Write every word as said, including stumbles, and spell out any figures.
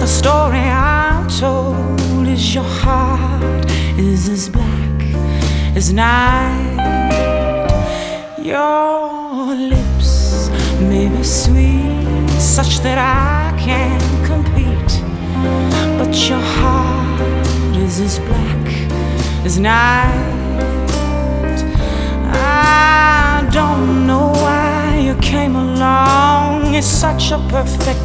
story I'm told is your heart is as black as night. Your lips may be sweet, such that I can't compete, but your heart is as black as night. I don't know why you came along. It's such a perfect